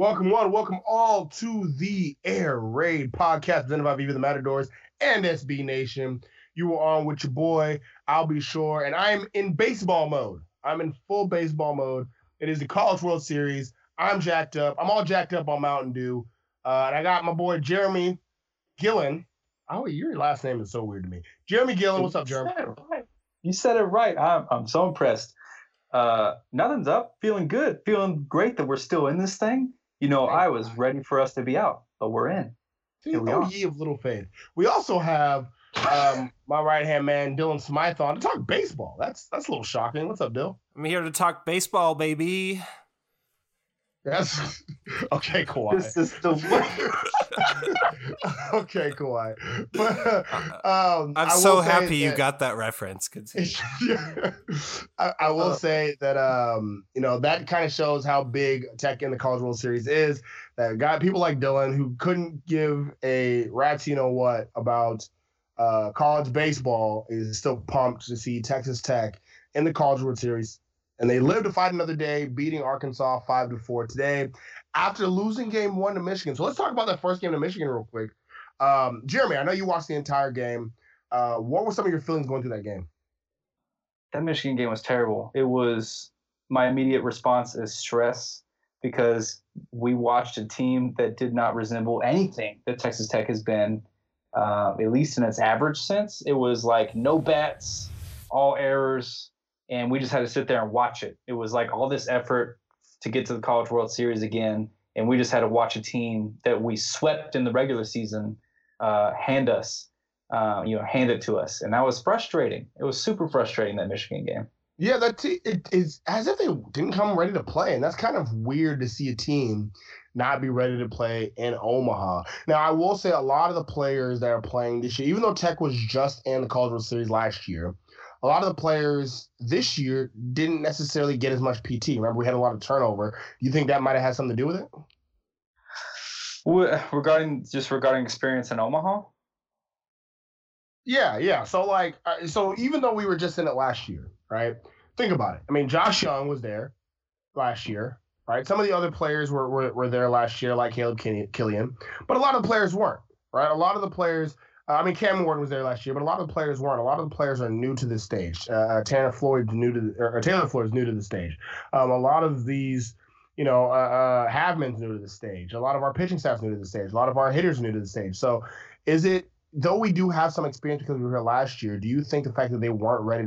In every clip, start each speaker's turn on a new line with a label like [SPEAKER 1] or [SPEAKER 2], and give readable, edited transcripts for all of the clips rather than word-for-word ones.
[SPEAKER 1] Welcome one, welcome all to the Air Raid podcast presented by Viva the Matadors and SB Nation. You are on with your boy, I'll be sure, and I'm in baseball mode. I'm in full baseball mode. It is the College World Series. I'm jacked up. I'm all jacked up on Mountain Dew. And I got my boy Jeremy Gillen. Oh, your last name is so weird to me. Jeremy Gillen, what's up, Jeremy?
[SPEAKER 2] You said it right. I'm so impressed. Nothing's up. Feeling good. Feeling great that we're still in this thing. I was ready for us to be out, but we're in.
[SPEAKER 1] See, oh, ye of little faith. We also have my right-hand man, Dylan Smythe, on to talk baseball. That's a little shocking. What's up, Dill?
[SPEAKER 3] I'm here to talk baseball, baby.
[SPEAKER 1] That's okay, Kawhi.
[SPEAKER 2] This is the
[SPEAKER 1] okay, Kawhi. But
[SPEAKER 3] I'm so happy you got that reference.
[SPEAKER 1] I will say that that kind of shows how big Tech in the College World Series is. That got people like Dylan who couldn't give a rat's what about college baseball is still pumped to see Texas Tech in the College World Series. And they live to fight another day, beating Arkansas 5-4 today after losing game 1 to Michigan. So let's talk about that first game to Michigan real quick. Jeremy, I know you watched the entire game. What were some of your feelings going through that game?
[SPEAKER 2] That Michigan game was terrible. It was my immediate response is stress because we watched a team that did not resemble anything that Texas Tech has been, at least in its average sense. It was like no bats, all errors. And we just had to sit there and watch it. It was like all this effort to get to the College World Series again, and we just had to watch a team that we swept in the regular season hand it to us, and that was frustrating. It was super frustrating, that Michigan game.
[SPEAKER 1] Yeah, it is as if they didn't come ready to play, and that's kind of weird to see a team not be ready to play in Omaha. Now, I will say a lot of the players that are playing this year, even though Tech was just in the College World Series last year, a lot of the players this year didn't necessarily get as much PT. Remember, we had a lot of turnover. Do you think that might have had something to do with it?
[SPEAKER 2] Regarding experience in Omaha?
[SPEAKER 1] Yeah. So even though we were just in it last year, right? Think about it. I mean, Josh Young was there last year, right? Some of the other players were there last year, like Caleb Killian, but a lot of the players weren't, right? A lot of the players. Cam Ward was there last year, but a lot of the players weren't. A lot of the players are new to this stage. Taylor Floyd is new to the stage. A lot of these, Havman's new to the stage. A lot of our pitching staff's new to the stage. A lot of our hitters are new to the stage. So is it, though we do have some experience because we were here last year, do you think the fact that they weren't ready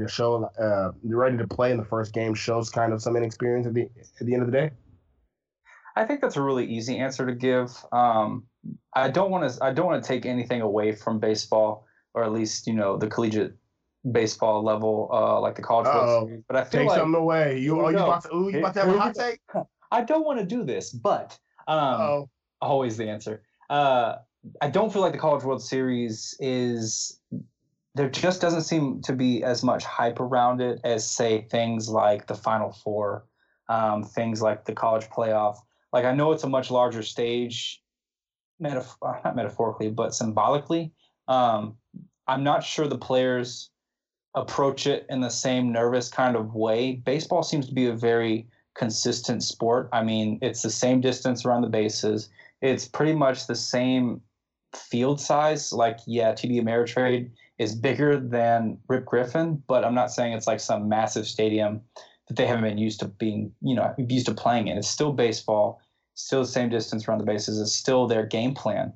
[SPEAKER 1] to play in the first game shows kind of some inexperience at the end of the day?
[SPEAKER 2] I think that's a really easy answer to give. I don't want to take anything away from baseball, or at least the collegiate baseball level, like the College World Series. But I feel
[SPEAKER 1] take
[SPEAKER 2] like
[SPEAKER 1] something away. You about to have a hot take?
[SPEAKER 2] I don't want to do this, but always the answer. I don't feel like the College World Series is. There just doesn't seem to be as much hype around it as, say, things like the Final Four, things like the college playoff. Like, I know it's a much larger stage, not metaphorically, but symbolically. I'm not sure the players approach it in the same nervous kind of way. Baseball seems to be a very consistent sport. I mean, it's the same distance around the bases. It's pretty much the same field size. Like, yeah, TD Ameritrade is bigger than Rip Griffin, but I'm not saying it's like some massive stadium that they haven't been used to used to playing in. It's still baseball, still the same distance around the bases. It's still their game plan.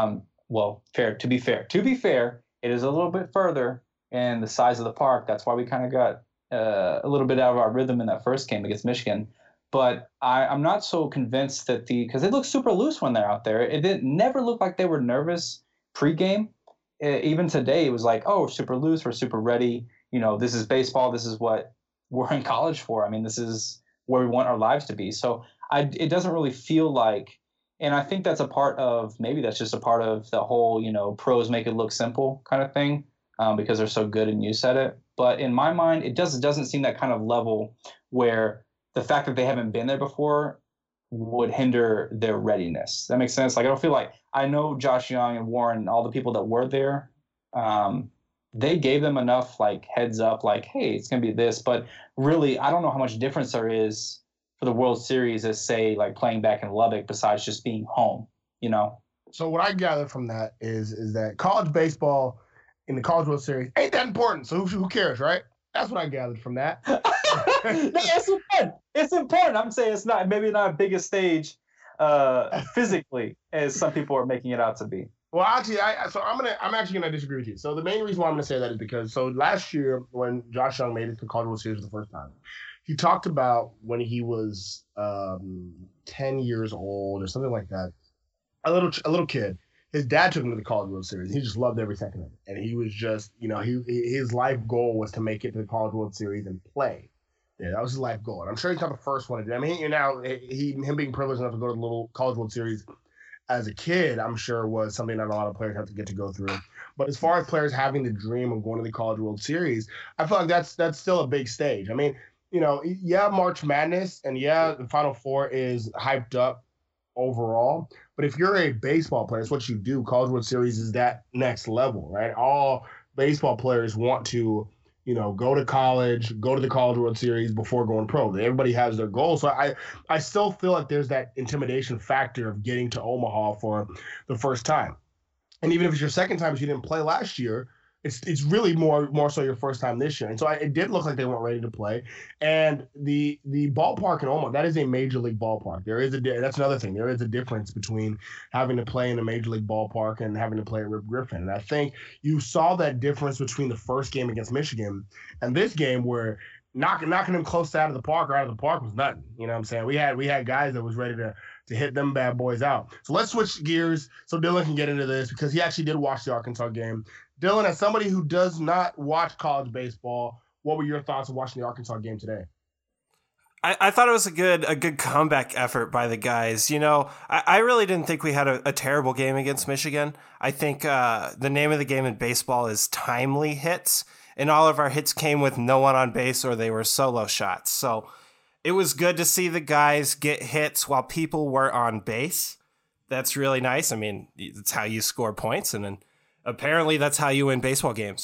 [SPEAKER 2] To be fair, it is a little bit further in the size of the park. That's why we kind of got a little bit out of our rhythm in that first game against Michigan. But I'm not so convinced that because they look super loose when they're out there. It never looked like they were nervous pregame. Even today, it was like, oh, we're super loose, we're super ready. This is baseball. This is what we're in college for. I mean, this is where we want our lives to be. So it doesn't really feel like, and I think that's just a part of the whole, pros make it look simple kind of thing, because they're so good and use at it. But in my mind, it doesn't seem that kind of level where the fact that they haven't been there before would hinder their readiness. That makes sense? Like, I don't feel like, I know Josh Young and Warren, all the people that were there, they gave them enough like heads up, like, hey, it's going to be this. But really, I don't know how much difference there is for the World Series as, say, like playing back in Lubbock besides just being home, you know?
[SPEAKER 1] So what I gather from that is that college baseball in the College World Series ain't that important. So who cares, right? That's what I gathered from that.
[SPEAKER 2] No, it's important. It's important. I'm saying it's not maybe not a biggest stage physically as some people are making it out to be.
[SPEAKER 1] Well, actually, I'm actually gonna disagree with you. So the main reason why I'm gonna say that is because last year when Josh Young made it to the College World Series for the first time, he talked about when he was 10 years old or something like that, a little kid. His dad took him to the College World Series. He just loved every second of it, and he was just, his life goal was to make it to the College World Series and play. Yeah, that was his life goal, and I'm sure he's not the first one to do. I mean, him being privileged enough to go to the little College World Series as a kid, I'm sure was something that a lot of players have to get to go through. But as far as players having the dream of going to the College World Series, I feel like that's still a big stage. I mean, March Madness and the Final Four is hyped up overall. But if you're a baseball player, it's what you do. College World Series is that next level, right? All baseball players want to, go to college, go to the College World Series before going pro. Everybody has their goals. So I still feel like there's that intimidation factor of getting to Omaha for the first time. And even if it's your second time, if you didn't play last year, it's really more so your first time this year. And so it did look like they weren't ready to play. And the ballpark in Omaha, that is a major league ballpark. That's another thing. There is a difference between having to play in a major league ballpark and having to play at Rip Griffin. And I think you saw that difference between the first game against Michigan and this game where knocking them close out of the park or out of the park was nothing. You know what I'm saying? We had guys that was ready to hit them bad boys out. So let's switch gears so Dylan can get into this because he actually did watch the Arkansas game. Dylan, as somebody who does not watch college baseball, what were your thoughts of watching the Arkansas game today?
[SPEAKER 3] I thought it was a good comeback effort by the guys. I really didn't think we had a terrible game against Michigan. I think the name of the game in baseball is timely hits, and all of our hits came with no one on base or they were solo shots. So it was good to see the guys get hits while people were on base. That's really nice. I mean, that's how you score points, and then apparently that's how you win baseball games.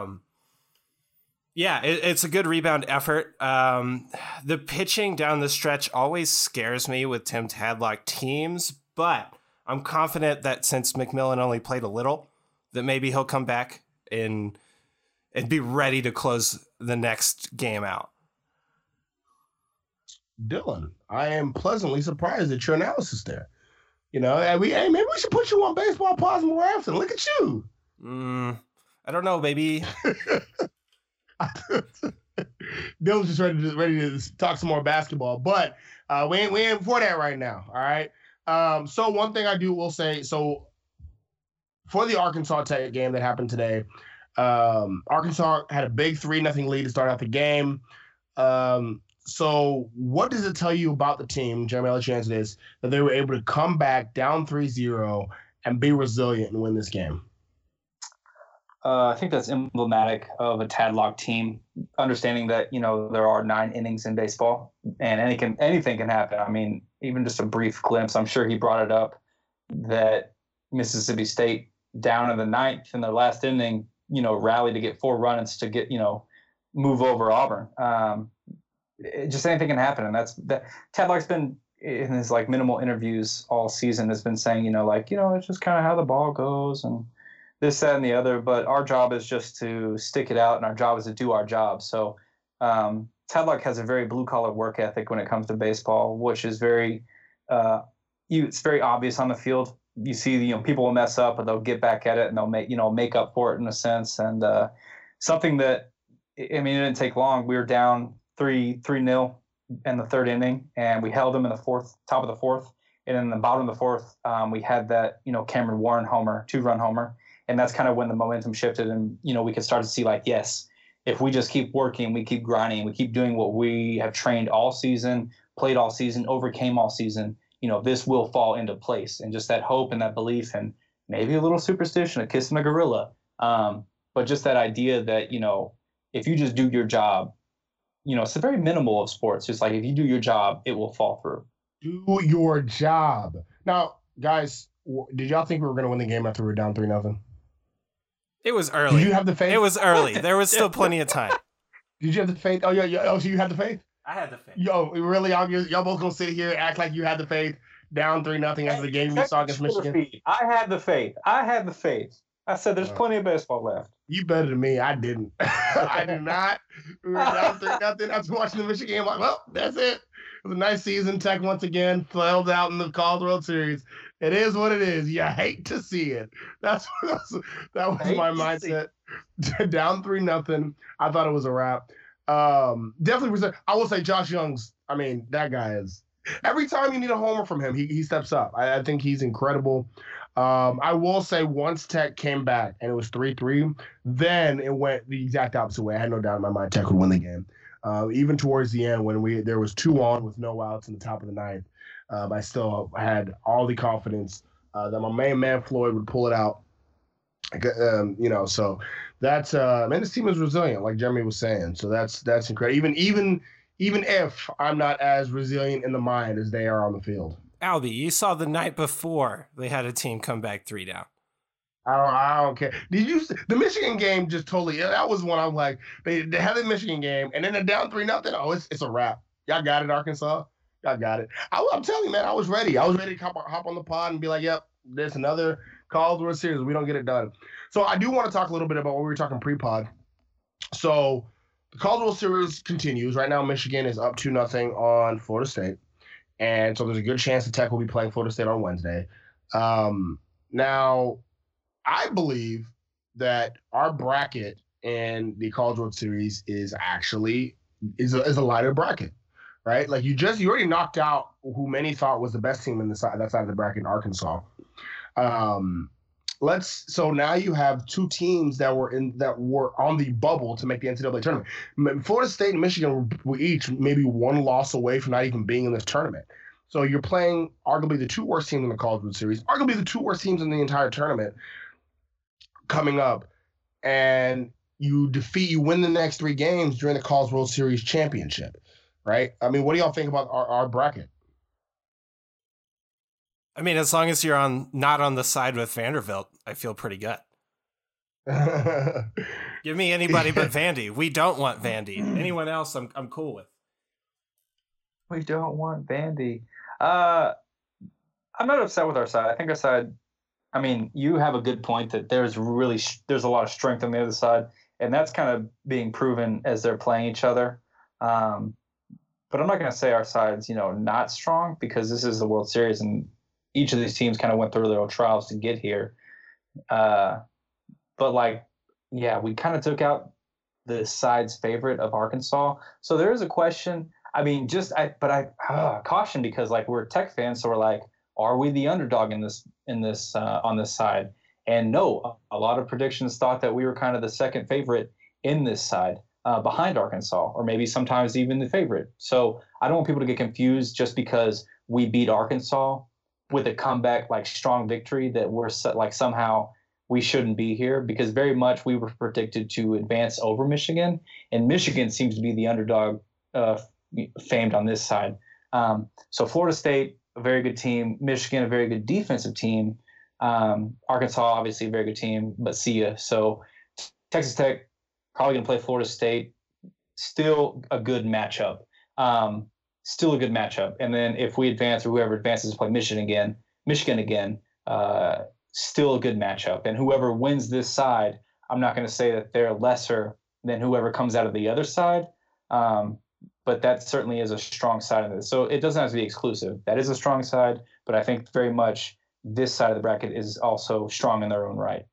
[SPEAKER 3] It's a good rebound effort. The pitching down the stretch always scares me with Tim Tadlock teams, but I'm confident that since McMillan only played a little, that maybe he'll come back and be ready to close the next game out.
[SPEAKER 1] Dylan, I am pleasantly surprised at your analysis there. Maybe we should put you on Baseball Pause more often. Look at you.
[SPEAKER 3] I don't know, baby.
[SPEAKER 1] Dylan's just ready to talk some more basketball, but we ain't for that right now. All right. So one thing I will say, so for the Arkansas Tech game that happened today, Arkansas had a big 3-0 lead to start out the game. So what does it tell you about the team, Jeremy, I'll let you answer this, that they were able to come back down 3-0 and be resilient and win this game?
[SPEAKER 2] I think that's emblematic of a Tadlock team, understanding that, there are 9 innings in baseball and anything can happen. I mean, even just a brief glimpse, I'm sure he brought it up, that Mississippi State down in the 9th in their last inning, rallied to get 4 runs to get, move over Auburn. Just anything can happen. And Tadlock's been in his minimal interviews all season has been saying, it's just kind of how the ball goes and this, that, and the other. But our job is just to stick it out, and our job is to do our job. So Tadlock has a very blue-collar work ethic when it comes to baseball, which is it's very obvious on the field. You see, people will mess up, but they'll get back at it, and they'll make up for it in a sense. And something that, it didn't take long. We were down 3-0 in the 3rd inning, and we held them in the top of the 4th. And in the bottom of the 4th, we had that, Cameron Warren homer, 2-run homer. And that's kind of when the momentum shifted and, we could start to see yes, if we just keep working, we keep grinding, we keep doing what we have trained all season, played all season, overcame all season, this will fall into place. And just that hope and that belief and maybe a little superstition, a kiss from a gorilla. But just that idea that, if you just do your job, it's the very minimal of sports. Just if you do your job, it will fall through.
[SPEAKER 1] Do your job. Now, guys, did y'all think we were going to win the game after we were down 3-0?
[SPEAKER 3] It was early.
[SPEAKER 1] Did you have the faith?
[SPEAKER 3] It was early. There was still plenty of time.
[SPEAKER 1] Did you have the faith? Oh, yeah. Oh, so you had the faith?
[SPEAKER 3] I had the faith.
[SPEAKER 1] Yo, really, y'all both gonna sit here act like you had the faith. Down 3-0 after the game you saw against Michigan.
[SPEAKER 2] I had the faith. I said there's plenty of baseball left.
[SPEAKER 1] You better than me. I didn't. I did not. We were down 3-0 after watching the Michigan game. I'm like, well, that's it. It was a nice season. Tech once again failed out in the College World Series. It is what it is. You hate to see it. That was my mindset. Down 3-0. I thought it was a wrap. Definitely. I will say Josh Young's. I mean, that guy is. Every time you need a homer from him, he steps up. I think he's incredible. I will say once Tech came back and it was 3-3, then it went the exact opposite way. I had no doubt in my mind Tech would win the game. Even towards the end when there was 2 on with no outs in the top of the ninth, I still had all the confidence that my main man Floyd would pull it out. So that's man, this team is resilient, like Jeremy was saying. So that's incredible. Even if I'm not as resilient in the mind as they are on the field.
[SPEAKER 3] Albie, you saw the night before they had a team come back 3 down.
[SPEAKER 1] I don't care. Did you the Michigan game? Just totally. That was when I'm like, they had the Michigan game, and then they're down 3-0. Oh, it's a wrap. Y'all got it, Arkansas. Y'all got it. I'm telling you, man, I was ready. I was ready to hop on the pod and be like, yep, there's another College World Series. We don't get it done. So I do want to talk a little bit about what we were talking pre-pod. So the College World Series continues. Right now, Michigan is up 2-0 on Florida State. And so there's a good chance that Tech will be playing Florida State on Wednesday. Now, I believe that our bracket in the College World Series is actually a lighter bracket, right? Like you already knocked out who many thought was the best team in that side of the bracket in Arkansas. So now you have 2 teams that were on the bubble to make the NCAA tournament. Florida State and Michigan were each maybe 1 loss away from not even being in this tournament. So you're playing arguably the 2 worst teams in the College World Series, arguably the 2 worst teams in the entire tournament coming up, and you win the next 3 games during the College World Series championship, right? I mean, what do y'all think about our bracket?
[SPEAKER 3] I mean, as long as you're not on the side with Vanderbilt, I feel pretty good. Give me anybody but Vandy. We don't want Vandy. Anyone else, I'm cool with.
[SPEAKER 2] We don't want Vandy. I'm not upset with our side. I think our side. I mean, you have a good point that there's a lot of strength on the other side, and that's kind of being proven as they're playing each other. But I'm not going to say our side's not strong, because this is the World Series and each of these teams kind of went through their own trials to get here. But we kind of took out the side's favorite of Arkansas. So there is a question. I mean, caution, because we're Tech fans, so we're like, are we the underdog on this side? And no, a lot of predictions thought that we were kind of the second favorite in this side, behind Arkansas, or maybe sometimes even the favorite. So I don't want people to get confused just because we beat Arkansas with a comeback, strong victory, that we're somehow we shouldn't be here, because very much we were predicted to advance over Michigan, and Michigan seems to be the underdog, famed on this side. So Florida State, a very good team. Michigan, a very good defensive team. Arkansas, obviously a very good team, but see ya. So Texas Tech probably going to play Florida State. Still a good matchup. And then if we advance, or whoever advances to play Michigan again, still a good matchup. And whoever wins this side, I'm not going to say that they're lesser than whoever comes out of the other side. But that certainly is a strong side of this. So it doesn't have to be exclusive. That is a strong side, but I think very much this side of the bracket is also strong in their own right.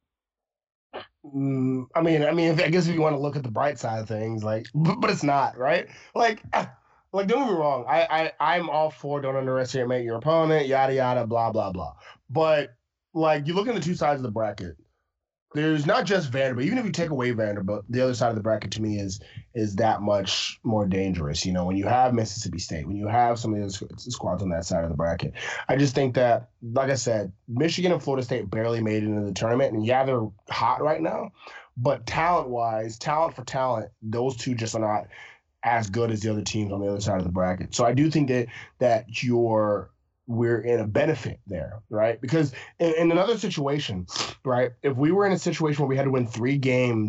[SPEAKER 1] I guess if you want to look at the bright side of things, but it's not, right? Don't get me wrong. I'm all for don't underestimate your opponent, yada yada, blah blah blah. But you look at the 2 sides of the bracket. There's not just Vanderbilt. Even if you take away Vanderbilt, the other side of the bracket to me is that much more dangerous. When you have Mississippi State, when you have some of the other squads on that side of the bracket, I just think that, like I said, Michigan and Florida State barely made it into the tournament, and yeah, they're hot right now, but talent for talent, those 2 just are not as good as the other teams on the other side of the bracket. So I do think that we're in a benefit there, right? Because in another situation, right, if we were in a situation where we had to win 3 games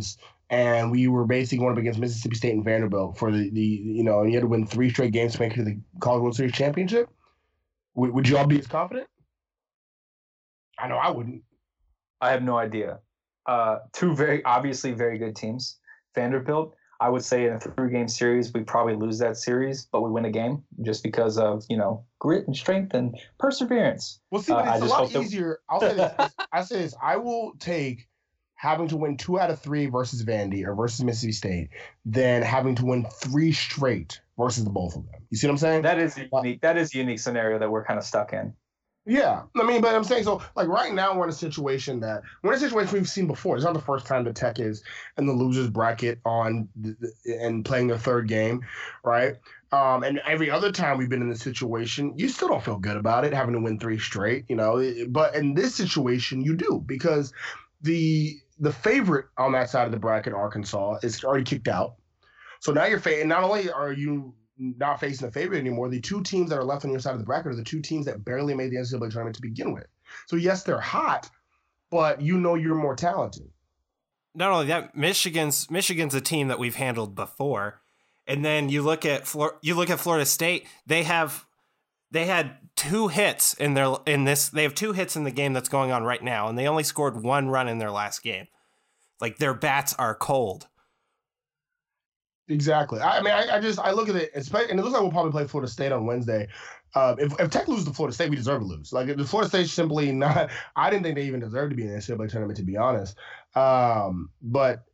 [SPEAKER 1] and we were basically going up against Mississippi State and Vanderbilt for the and you had to win 3 straight games to make it to the College World Series championship, would you all be as confident? I know I wouldn't.
[SPEAKER 2] I have no idea. 2 obviously very good teams. Vanderbilt, I would say in a 3-game series, we probably lose that series, but we win a game just because of, grit and strength and perseverance.
[SPEAKER 1] Well, see, but it's a lot easier. I'll say this. I will take having to win 2 out of 3 versus Vandy or versus Mississippi State than having to win 3 straight versus the both of them. You see what I'm saying?
[SPEAKER 2] That is unique. That is a unique scenario that we're kind of stuck in.
[SPEAKER 1] Yeah, I mean, but I'm saying, so like right now we're in a situation we've seen before. It's not the first time that Tech is in the losers bracket and playing their 3rd game, right? And every other time we've been in this situation, you still don't feel good about it, having to win 3 straight, But in this situation, you do, because the favorite on that side of the bracket, Arkansas, is already kicked out. So now not only are you not facing the favorite anymore, the 2 teams that are left on your side of the bracket are the 2 teams that barely made the NCAA tournament to begin with. So yes, they're hot, but you're more talented.
[SPEAKER 3] Not only that, Michigan's a team that we've handled before, and then you look at Florida State. They had 2 hits in this. They have 2 hits in the game that's going on right now, and they only scored 1 run in their last game. Like, their bats are cold.
[SPEAKER 1] Exactly. I mean, I look at it, and it looks like we'll probably play Florida State on Wednesday. If Tech loses to Florida State, we deserve to lose. Like, the Florida State's simply not. I didn't think they even deserved to be in the NCAA tournament, to be honest. But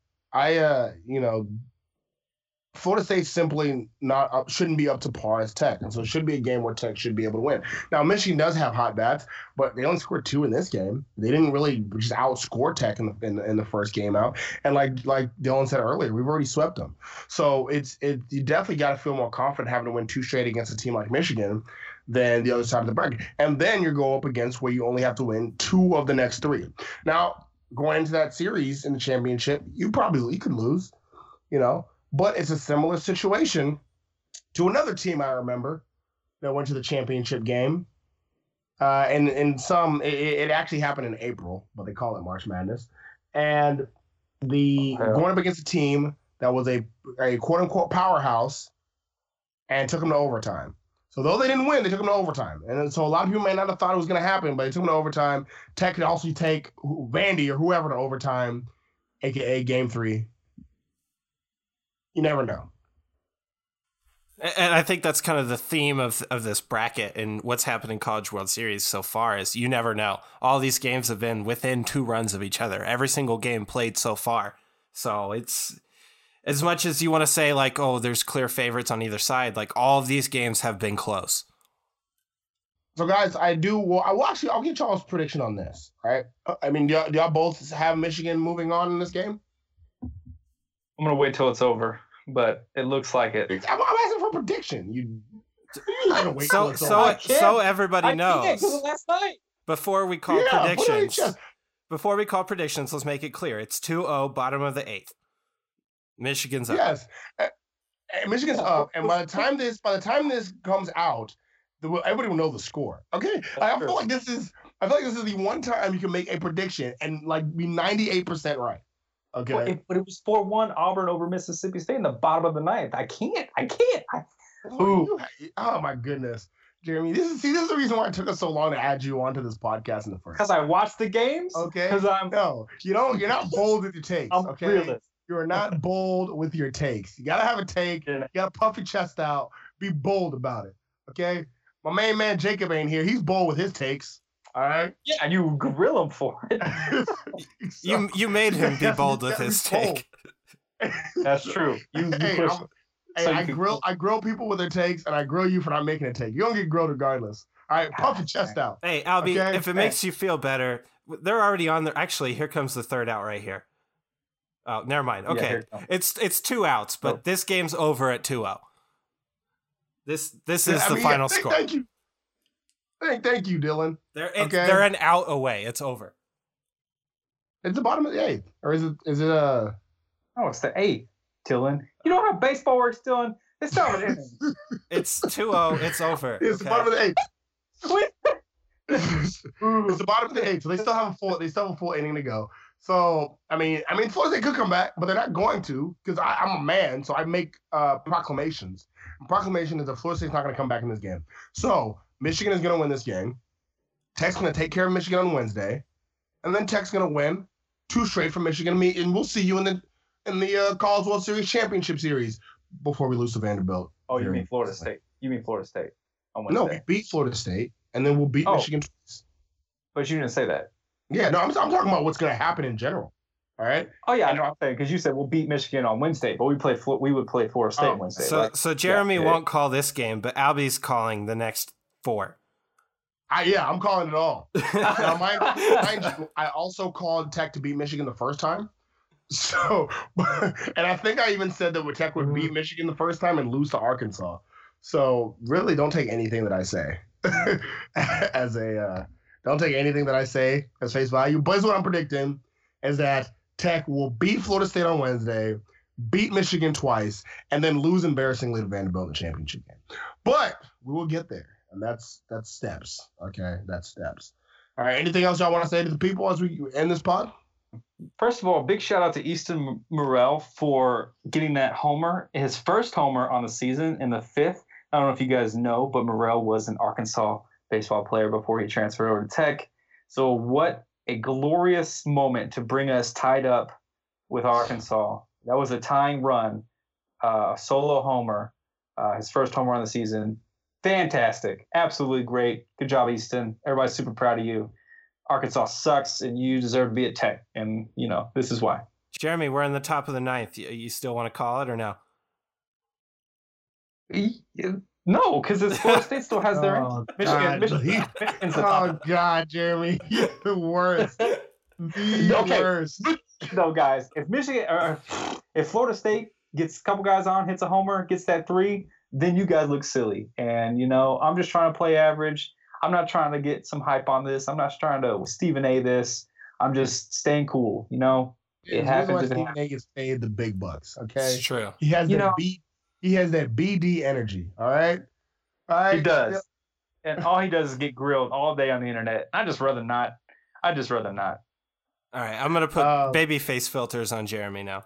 [SPEAKER 1] Florida State simply shouldn't be up to par as Tech, and so it should be a game where Tech should be able to win. Now, Michigan does have hot bats, but they only scored 2 in this game. They didn't really just outscore Tech in the first game out. And like Dylan said earlier, we've already swept them. So you definitely got to feel more confident having to win 2 straight against a team like Michigan than the other side of the bracket. And then you go up against where you only have to win 2 of the next 3. Now, going into that series in the championship, you could lose, But it's a similar situation to another team I remember that went to the championship game. And it actually happened in April, but they call it March Madness. And going up against a team that was a quote unquote powerhouse and took them to overtime. So though they didn't win, they took them to overtime. And so a lot of people may not have thought it was going to happen, but they took them to overtime. Tech could also take Vandy or whoever to overtime, aka Game 3. You never know.
[SPEAKER 3] And I think that's kind of the theme of this bracket and what's happened in College World Series so far is you never know. All these games have been within 2 runs of each other. Every single game played so far. So it's as much as you want to say like, oh, there's clear favorites on either side. Like all of these games have been close.
[SPEAKER 1] So guys, I'll get y'all's prediction on this. Right? I mean, do y'all both have Michigan moving on in this game?
[SPEAKER 2] I'm going to wait till it's over, but it looks like it.
[SPEAKER 1] I'm asking for a prediction. You wait till it's over.
[SPEAKER 3] So everybody knows.
[SPEAKER 2] Last night.
[SPEAKER 3] Before we call predictions, let's make it clear. It's 2-0, bottom of the 8th. Michigan's up.
[SPEAKER 1] Yes. Michigan's up, and by the time this comes out, everybody will know the score. Okay? I feel like this is the one time you can make a prediction and like be 98% right. Okay,
[SPEAKER 2] but it was 4-1 Auburn over Mississippi State in the bottom of the 9th. I can't.
[SPEAKER 1] Oh my goodness, Jeremy. This is the reason why it took us so long to add you onto this podcast in the first.
[SPEAKER 2] Because I watched the games.
[SPEAKER 1] Okay. You're not bold with your takes.
[SPEAKER 2] I'm
[SPEAKER 1] okay.
[SPEAKER 2] Realist.
[SPEAKER 1] You are not bold with your takes. You gotta have a take. You gotta puff your chest out. Be bold about it. Okay. My main man Jacob ain't here. He's bold with his takes. All right.
[SPEAKER 2] Yeah, and you grill him for it.
[SPEAKER 3] You made him be bold with his take.
[SPEAKER 2] That's true.
[SPEAKER 1] I grill people with their takes, and I grill you for not making a take. You don't get grilled regardless. All right, puff your chest out.
[SPEAKER 3] Hey, Albie, if it makes you feel better, they're already on there. Actually, here comes the 3rd out right here. Oh, never mind. Okay, it's 2 outs, but this game's over at 2-0. This is the final score.
[SPEAKER 1] Thank you. Thank you, Dylan.
[SPEAKER 3] They're an out away. It's over.
[SPEAKER 1] It's the bottom of the 8th, or is it?
[SPEAKER 2] Oh, it's the 8th, Dylan. You know how baseball works, Dylan. It's not an inning.
[SPEAKER 3] It's 2-0. It's over.
[SPEAKER 1] It's the bottom of the 8th. It's the bottom of the 8th, so they still have a full inning to go. So I mean, Florida State could come back, but they're not going to because I'm a man, so I make proclamations. Proclamation is that Florida State's not going to come back in this game. So Michigan is going to win this game. Tech's going to take care of Michigan on Wednesday, and then Tech's going to win 2 straight from Michigan. And we'll see you in the College World Series championship series before we lose to Vanderbilt.
[SPEAKER 2] Oh, you mean Florida State? You mean Florida State on Wednesday?
[SPEAKER 1] No, we beat Florida State, and then we'll beat Michigan twice.
[SPEAKER 2] But you didn't say that.
[SPEAKER 1] Yeah, no, I'm talking about what's going to happen in general. All right.
[SPEAKER 2] Oh yeah, I know. I'm saying because you said we'll beat Michigan on Wednesday, but we would play Florida State Wednesday.
[SPEAKER 3] So Jeremy won't call this game, but Albie's calling the next 4.
[SPEAKER 1] I'm calling it all. Now, mind you, I also called Tech to beat Michigan the first time. So, and I think I even said that Tech would beat Michigan the first time and lose to Arkansas. So really, don't take anything that I say don't take anything that I say as face value. But what I'm predicting is that Tech will beat Florida State on Wednesday, beat Michigan twice, and then lose embarrassingly to Vanderbilt in the championship game. But we will get there, and that's steps. Okay, that's steps. All right. Anything else y'all want to say to the people as we end this pod?
[SPEAKER 2] First of all, big shout out to Easton Morrell for getting that homer, his first homer on the season in the 5th. I don't know if you guys know, but Morrell was an Arkansas baseball player before he transferred over to Tech. So what a glorious moment to bring us tied up with Arkansas. That was a tying run, solo homer, his first homer on the season. Fantastic. Absolutely great. Good job, Easton. Everybody's super proud of you. Arkansas sucks, and you deserve to be at Tech. And, this is why.
[SPEAKER 3] Jeremy, we're in the top of the 9th. You still want to call it or no?
[SPEAKER 2] No, because Florida State still has their Michigan.
[SPEAKER 1] God, Jeremy, you're the worst. Worst.
[SPEAKER 2] No, guys, if Florida State gets a couple guys on, hits a homer, gets that 3, then you guys look silly. And I'm just trying to play average. I'm not trying to get some hype on this. I'm not trying to Stephen A. this. I'm just staying cool. It happens.
[SPEAKER 1] Stephen A. gets paid the big bucks. Okay,
[SPEAKER 3] it's true.
[SPEAKER 1] He has He has that BD energy. All right.
[SPEAKER 2] He does. And all he does is get grilled all day on the internet. I'd just rather not. All
[SPEAKER 3] right, I'm gonna put baby face filters on Jeremy now.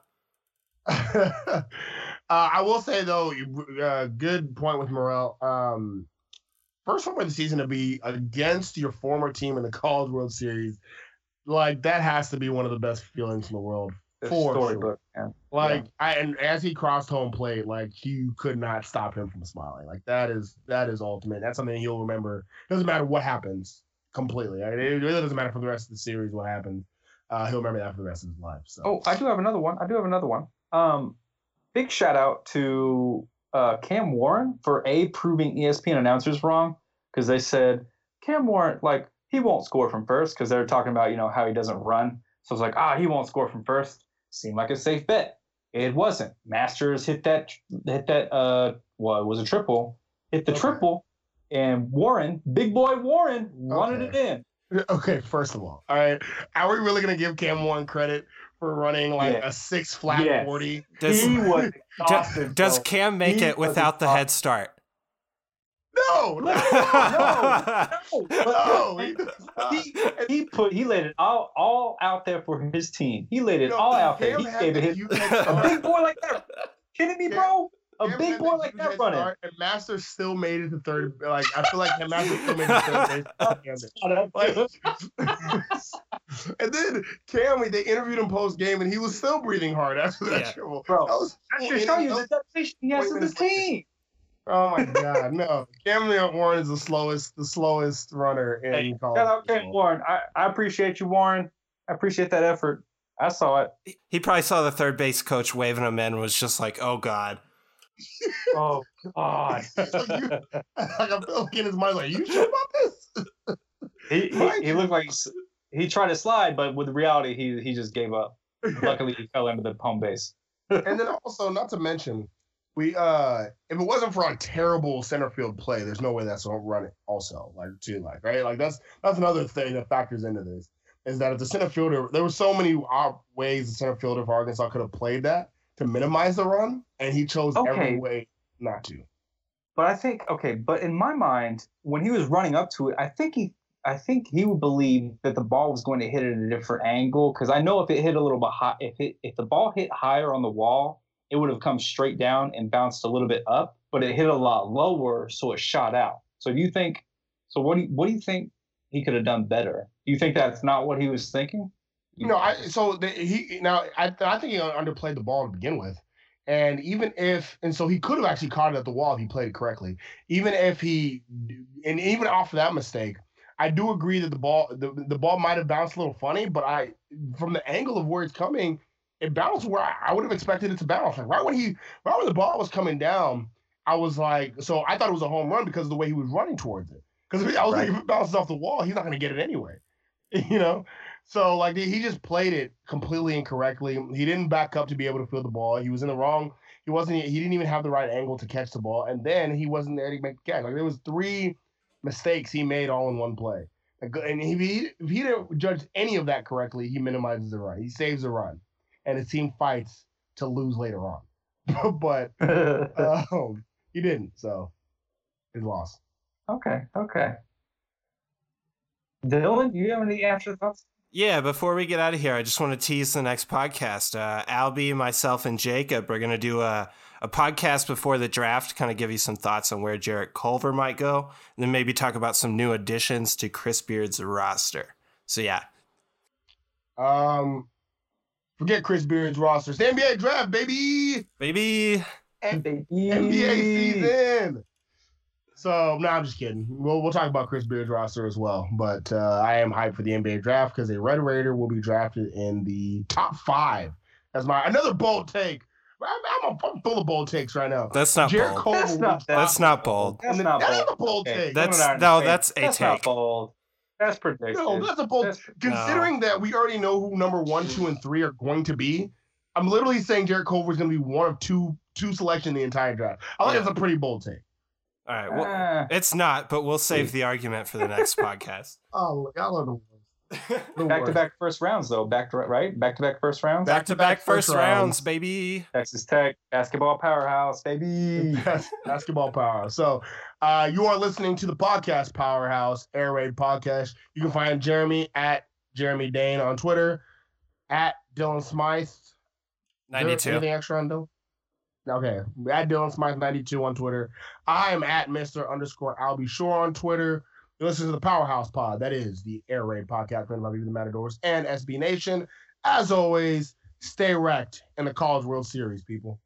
[SPEAKER 1] I will say though, good point with Morrell. First one of the season to be against your former team in the College World Series, like that has to be one of the best feelings in the world.
[SPEAKER 2] Storybook, man.
[SPEAKER 1] And as he crossed home plate, you could not stop him from smiling. That is ultimate. That's something he'll remember. It doesn't matter what happens completely. It really doesn't matter for the rest of the series what happens. He'll remember that for the rest of his life. So.
[SPEAKER 2] Oh, I do have another one. Big shout out to Cam Warren for proving ESPN announcers wrong, because they said Cam Warren, he won't score from first, because they're talking about how he doesn't run. So it's he won't score from first. Seemed like a safe bet. It wasn't. Masters hit that it was a triple. Hit the triple, and Warren, big boy Warren, running it in.
[SPEAKER 1] Okay, first of all right, are we really gonna give Cam Warren credit for running a 6 flat 40?
[SPEAKER 3] Does Cam make it without the head start?
[SPEAKER 1] No.
[SPEAKER 2] He laid it all out there for his team. He laid it all out there. He gave it a big boy like that. Kidding me, bro? A big boy like that running.
[SPEAKER 1] And Master still made it to third. I feel like Master still made it to third base. And then Cam, they interviewed him post game, and he was still breathing hard after that triple.
[SPEAKER 2] Bro, that should show you the dedication he has to this team.
[SPEAKER 1] Oh my God, no! Cam Warren is the slowest runner in college.
[SPEAKER 2] Shout out Cam Warren. I appreciate you, Warren. I appreciate that effort. I saw it.
[SPEAKER 3] He probably saw the third base coach waving him in and was just like, "Oh God."
[SPEAKER 2] Oh God.
[SPEAKER 1] I feel in his mind, you sure about
[SPEAKER 2] this? He looked like he tried to slide, but with reality, he just gave up. Luckily, he fell into the home base.
[SPEAKER 1] And then also, not to mention, if it wasn't for a terrible center field play, there's no way that's gonna run it also, right? That's another thing that factors into this, is that if the center fielder, there were so many ways the center fielder for Arkansas could have played that to minimize the run, and he chose every way not to.
[SPEAKER 2] But I think, but in my mind, when he was running up to it, I think I think he would believe that the ball was going to hit at a different angle, because I know if it hit a little bit high, if the ball hit higher on the wall, it would have come straight down and bounced a little bit up, but it hit a lot lower, so it shot out. So do you think? So what do you think he could have done better? Do you think that's not what he was thinking?
[SPEAKER 1] I think he underplayed the ball to begin with. And so he could have actually caught it at the wall if he played it correctly. Even off of that mistake, I do agree that the ball might have bounced a little funny, but from the angle of where it's coming, it bounced where I would have expected it to bounce. Like right when the ball was coming down, I was like, so I thought it was a home run because of the way he was running towards it. Because I was like, if it bounces off the wall, he's not going to get it anyway, So like he just played it completely incorrectly. He didn't back up to be able to field the ball. He was in the wrong. He didn't even have the right angle to catch the ball, and then he wasn't there to make the catch. Like there was 3 mistakes he made all in one play. And if he didn't judge any of that correctly, he minimizes the run. He saves the run, and his team fights to lose later on. But he didn't, so he's lost.
[SPEAKER 2] Okay. Dylan, do you have any after thoughts?
[SPEAKER 3] Yeah, before we get out of here, I just want to tease the next podcast. Albie, myself, and Jacob are going to do a podcast before the draft, kind of give you some thoughts on where Jarrett Culver might go, and then maybe talk about some new additions to Chris Beard's roster. So, yeah.
[SPEAKER 1] Forget Chris Beard's roster. It's the NBA draft, baby!
[SPEAKER 3] Baby!
[SPEAKER 1] NBA season! So, no, I'm just kidding. We'll talk about Chris Beard's roster as well. But I am hyped for the NBA draft because a Red Raider will be drafted in the top 5. That's another bold take. I'm full of bold takes right now.
[SPEAKER 3] That's not
[SPEAKER 1] Jarrett
[SPEAKER 3] bold.
[SPEAKER 1] Culver
[SPEAKER 3] That's not bold.
[SPEAKER 2] That's not bold.
[SPEAKER 1] That is a bold take.
[SPEAKER 3] That's a
[SPEAKER 2] that's
[SPEAKER 3] take.
[SPEAKER 2] Not bold. That's predictive.
[SPEAKER 1] No, that's a bold. Considering that we already know who number 1, 2, and 3 are going to be, I'm literally saying Jarrett Culver is going to be one of two selections in the entire draft. I think that's a pretty bold take.
[SPEAKER 3] All right. Well, it's not, but we'll save the argument for the next podcast.
[SPEAKER 1] Oh, y'all are the worst.
[SPEAKER 2] Back-to-back first rounds, though. Back-to-back first rounds?
[SPEAKER 3] Back-to-back first rounds, baby.
[SPEAKER 2] Texas Tech, basketball powerhouse, baby.
[SPEAKER 1] Basketball powerhouse. So you are listening to the podcast Powerhouse Air Raid Podcast. You can find Jeremy at Jeremy Dane on Twitter, at Dylan Smythe.
[SPEAKER 3] 92.
[SPEAKER 1] Anything extra on Dylan? Okay. At Dylan Smythe 92 on Twitter. I am at Mr._Albie Shore on Twitter. You listen to the Powerhouse Pod. That is the Air Raid Podcast. I love you, the Matadors and SB Nation. As always, stay wrecked in the College World Series, people.